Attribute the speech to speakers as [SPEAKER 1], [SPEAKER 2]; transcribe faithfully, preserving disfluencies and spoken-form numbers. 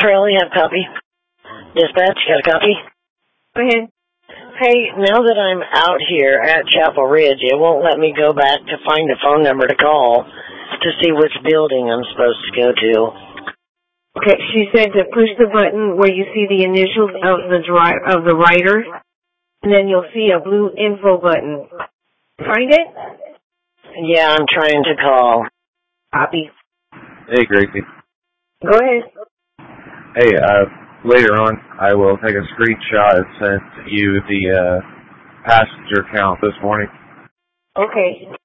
[SPEAKER 1] Trail, you have a copy? Dispatch, got a copy?
[SPEAKER 2] Go ahead.
[SPEAKER 1] Hey, now that I'm out here at Chapel Ridge, it won't let me go back to find a phone number to call to see which building I'm supposed to go to.
[SPEAKER 2] Okay, she said to push the button where you see the initials of the dri- of the writer, and then you'll see a blue info button. Find it?
[SPEAKER 1] Yeah, I'm trying to call.
[SPEAKER 2] Copy.
[SPEAKER 3] Hey, Gracie.
[SPEAKER 2] Go ahead.
[SPEAKER 3] Hey, uh, later on, I will take a screenshot and send you the uh, passenger count this morning.
[SPEAKER 2] Okay.